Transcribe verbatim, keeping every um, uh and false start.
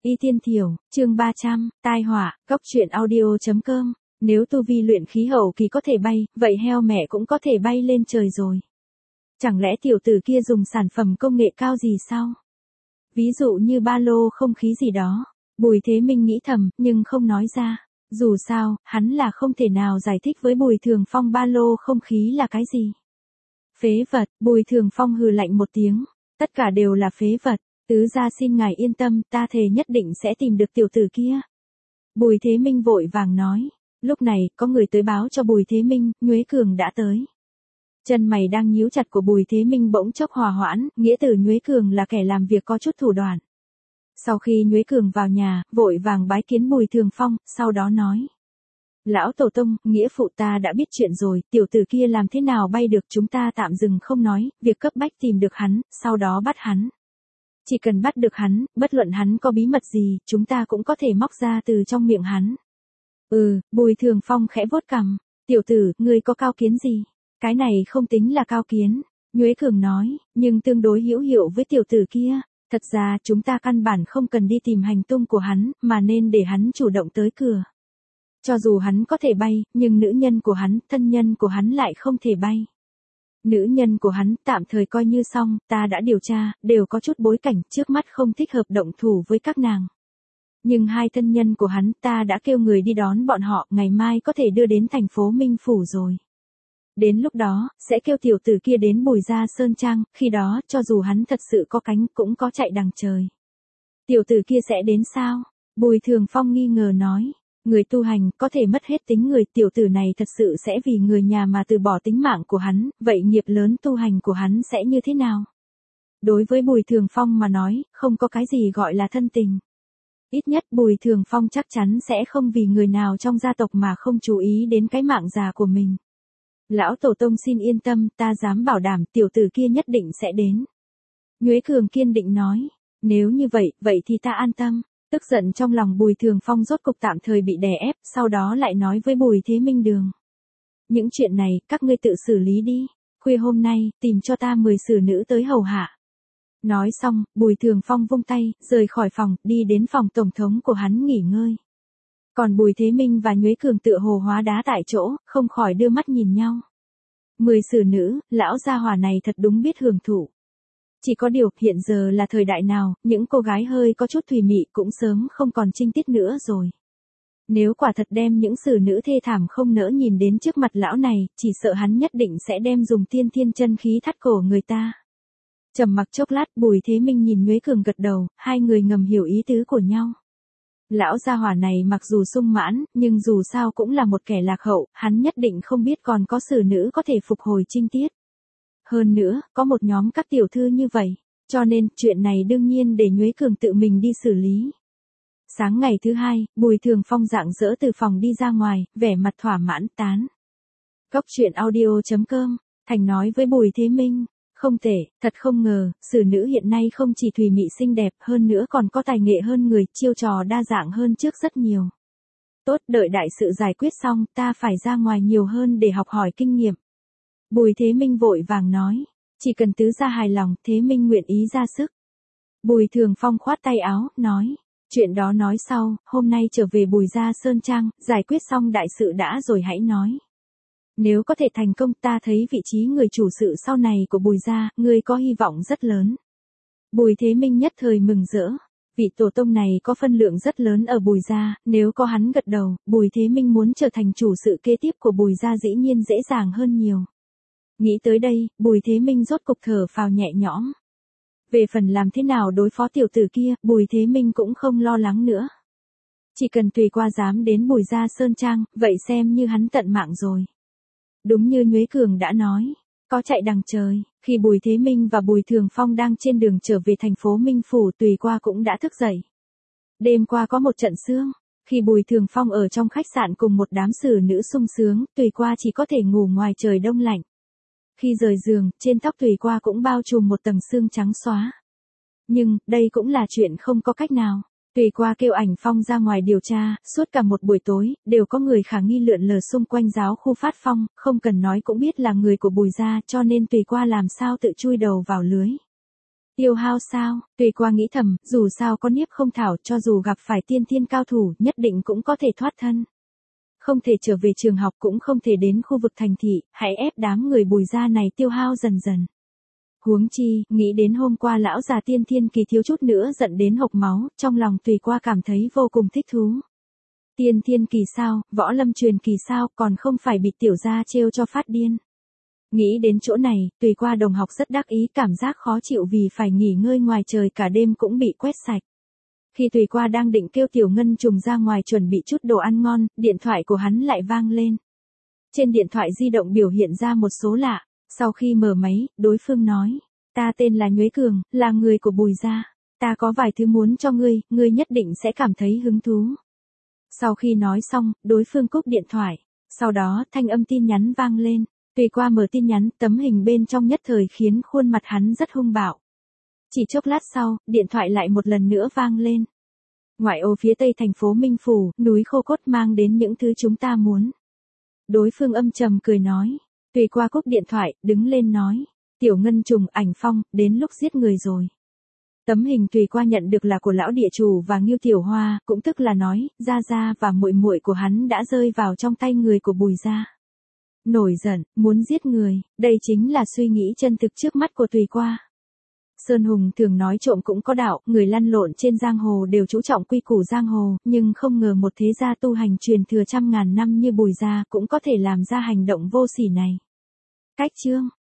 Y Tiên Thiểu, chương ba trăm, tai họa, góc truyện audio.com, nếu tu vi luyện khí hậu kỳ có thể bay, vậy heo mẹ cũng có thể bay lên trời rồi. Chẳng lẽ tiểu tử kia dùng sản phẩm công nghệ cao gì sao? Ví dụ như ba lô không khí gì đó. Bùi Thế Minh nghĩ thầm, nhưng không nói ra. Dù sao, hắn là không thể nào giải thích với Bùi Thường Phong ba lô không khí là cái gì. Phế vật, Bùi Thường Phong hừ lạnh một tiếng. Tất cả đều là phế vật. Tứ gia xin ngài yên tâm, ta thề nhất định sẽ tìm được tiểu tử kia. Bùi Thế Minh vội vàng nói. Lúc này, có người tới báo cho Bùi Thế Minh, Nhuế Cường đã tới. Chân mày đang nhíu chặt của Bùi Thế Minh bỗng chốc hòa hoãn, nghĩa tử Nhuế Cường là kẻ làm việc có chút thủ đoạn. Sau khi Nhuế Cường vào nhà, vội vàng bái kiến Bùi Thường Phong, sau đó nói. Lão Tổ Tông, nghĩa phụ ta đã biết chuyện rồi, tiểu tử kia làm thế nào bay được chúng ta tạm dừng không nói, việc cấp bách tìm được hắn, sau đó bắt hắn. Chỉ cần bắt được hắn, bất luận hắn có bí mật gì, chúng ta cũng có thể móc ra từ trong miệng hắn. Ừ, Bùi Thường Phong khẽ vuốt cằm. Tiểu tử, ngươi có cao kiến gì? Cái này không tính là cao kiến. Nhuế Cường nói, nhưng tương đối hữu hiệu với tiểu tử kia. Thật ra chúng ta căn bản không cần đi tìm hành tung của hắn, mà nên để hắn chủ động tới cửa. Cho dù hắn có thể bay, nhưng nữ nhân của hắn, thân nhân của hắn lại không thể bay. Nữ nhân của hắn tạm thời coi như xong, ta đã điều tra, đều có chút bối cảnh, trước mắt không thích hợp động thủ với các nàng. Nhưng hai thân nhân của hắn ta đã kêu người đi đón bọn họ, ngày mai có thể đưa đến thành phố Minh Phủ rồi. Đến lúc đó, sẽ kêu tiểu tử kia đến Bùi Gia Sơn Trang, khi đó, cho dù hắn thật sự có cánh, cũng có chạy đằng trời. Tiểu tử kia sẽ đến sao? Bùi Thường Phong nghi ngờ nói. Người tu hành, có thể mất hết tính người, tiểu tử này thật sự sẽ vì người nhà mà từ bỏ tính mạng của hắn, vậy nghiệp lớn tu hành của hắn sẽ như thế nào? Đối với Bùi Thường Phong mà nói, không có cái gì gọi là thân tình. Ít nhất Bùi Thường Phong chắc chắn sẽ không vì người nào trong gia tộc mà không chú ý đến cái mạng già của mình. Lão Tổ Tông xin yên tâm, ta dám bảo đảm tiểu tử kia nhất định sẽ đến. Nhuế Cường kiên định nói, nếu như vậy, vậy thì ta an tâm. Tức giận trong lòng Bùi Thường Phong rốt cục tạm thời bị đè ép, sau đó lại nói với Bùi Thế Minh Đường. Những chuyện này, các ngươi tự xử lý đi, khuya hôm nay, tìm cho ta mười sử nữ tới hầu hạ. Nói xong, Bùi Thường Phong vung tay, rời khỏi phòng, đi đến phòng tổng thống của hắn nghỉ ngơi. Còn Bùi Thế Minh và Nhuế Cường tựa hồ hóa đá tại chỗ, không khỏi đưa mắt nhìn nhau. Mười sử nữ, lão gia hỏa này thật đúng biết hưởng thụ. Chỉ có điều, hiện giờ là thời đại nào, những cô gái hơi có chút thùy mị cũng sớm không còn trinh tiết nữa rồi. Nếu quả thật đem những sử nữ thê thảm không nỡ nhìn đến trước mặt lão này, chỉ sợ hắn nhất định sẽ đem dùng tiên thiên chân khí thắt cổ người ta. Trầm mặc chốc lát, Bùi Thế Minh nhìn Nhuế Cường gật đầu, hai người ngầm hiểu ý tứ của nhau. Lão gia hỏa này mặc dù sung mãn, nhưng dù sao cũng là một kẻ lạc hậu, hắn nhất định không biết còn có sử nữ có thể phục hồi trinh tiết. Hơn nữa, có một nhóm các tiểu thư như vậy, cho nên, chuyện này đương nhiên để Nhuế Cường tự mình đi xử lý. Sáng ngày thứ hai, Bùi Thường Phong rạng rỡ từ phòng đi ra ngoài, vẻ mặt thỏa mãn tán. Góc truyện audio.com, Thành nói với Bùi Thế Minh, không tệ, thật không ngờ, sử nữ hiện nay không chỉ thùy mị xinh đẹp, hơn nữa còn có tài nghệ hơn người, chiêu trò đa dạng hơn trước rất nhiều. Tốt, đợi đại sự giải quyết xong, ta phải ra ngoài nhiều hơn để học hỏi kinh nghiệm. Bùi Thế Minh vội vàng nói, chỉ cần tứ gia hài lòng, Thế Minh nguyện ý ra sức. Bùi Thường Phong khoát tay áo, nói, chuyện đó nói sau, hôm nay trở về Bùi Gia Sơn Trang, giải quyết xong đại sự đã rồi hãy nói. Nếu có thể thành công, ta thấy vị trí người chủ sự sau này của Bùi Gia, ngươi có hy vọng rất lớn. Bùi Thế Minh nhất thời mừng rỡ. Vị tổ tông này có phân lượng rất lớn ở Bùi Gia, nếu có hắn gật đầu, Bùi Thế Minh muốn trở thành chủ sự kế tiếp của Bùi Gia dĩ nhiên dễ dàng hơn nhiều. Nghĩ tới đây, Bùi Thế Minh rốt cục thở phào nhẹ nhõm. Về phần làm thế nào đối phó tiểu tử kia, Bùi Thế Minh cũng không lo lắng nữa. Chỉ cần tùy qua dám đến Bùi Gia Sơn Trang, vậy xem như hắn tận mạng rồi. Đúng như Nhuế Cường đã nói, có chạy đằng trời, khi Bùi Thế Minh và Bùi Thường Phong đang trên đường trở về thành phố Minh Phủ, tùy qua cũng đã thức dậy. Đêm qua có một trận sương, khi Bùi Thường Phong ở trong khách sạn cùng một đám sử nữ sung sướng, tùy qua chỉ có thể ngủ ngoài trời đông lạnh. Khi rời giường, trên tóc tùy qua cũng bao trùm một tầng sương trắng xóa. Nhưng, đây cũng là chuyện không có cách nào. Tùy qua kêu Ảnh Phong ra ngoài điều tra, suốt cả một buổi tối, đều có người khả nghi lượn lờ xung quanh giáo khu Phát Phong, không cần nói cũng biết là người của Bùi Gia, cho nên tùy qua làm sao tự chui đầu vào lưới. Tiêu hao sao? Tùy Qua nghĩ thầm, dù sao có Niếp Không Thảo, cho dù gặp phải tiên thiên cao thủ, nhất định cũng có thể thoát thân. Không thể trở về trường học, cũng không thể đến khu vực thành thị, hãy ép đám người Bùi gia này tiêu hao dần dần. Huống chi, nghĩ đến hôm qua lão già tiên thiên kỳ thiếu chút nữa giận đến hộc máu, trong lòng Tùy Qua cảm thấy vô cùng thích thú. Tiên thiên kỳ sao, võ lâm truyền kỳ sao, còn không phải bị tiểu gia trêu cho phát điên. Nghĩ đến chỗ này, Tùy Qua đồng học rất đắc ý, cảm giác khó chịu vì phải nghỉ ngơi ngoài trời cả đêm cũng bị quét sạch. Khi Tùy Qua đang định kêu Tiểu Ngân Trùng ra ngoài chuẩn bị chút đồ ăn ngon, điện thoại của hắn lại vang lên. Trên điện thoại di động biểu hiện ra một số lạ, sau khi mở máy, đối phương nói, ta tên là Nhuế Cường, là người của Bùi gia, ta có vài thứ muốn cho ngươi, ngươi nhất định sẽ cảm thấy hứng thú. Sau khi nói xong, đối phương cúp điện thoại, sau đó thanh âm tin nhắn vang lên. Tùy Qua mở tin nhắn, tấm hình bên trong nhất thời khiến khuôn mặt hắn rất hung bạo. Chỉ chốc lát sau, điện thoại lại một lần nữa vang lên. Ngoại ô phía tây thành phố Minh Phủ, núi khô cốt mang đến những thứ chúng ta muốn. Đối phương âm trầm cười nói. Tùy Qua cúp điện thoại, đứng lên nói. Tiểu Ngân Trùng, Ảnh Phong, đến lúc giết người rồi. Tấm hình Tùy Qua nhận được là của lão địa chủ và Ngưu Tiểu Hoa, cũng tức là nói, Gia Gia và muội muội của hắn đã rơi vào trong tay người của Bùi gia. Nổi giận, muốn giết người, đây chính là suy nghĩ chân thực trước mắt của Tùy Qua. Sơn Hùng thường nói trộm cũng có đạo, người lăn lộn trên giang hồ đều chú trọng quy củ giang hồ, nhưng không ngờ một thế gia tu hành truyền thừa trăm ngàn năm như Bùi gia cũng có thể làm ra hành động vô sỉ này. Cách chương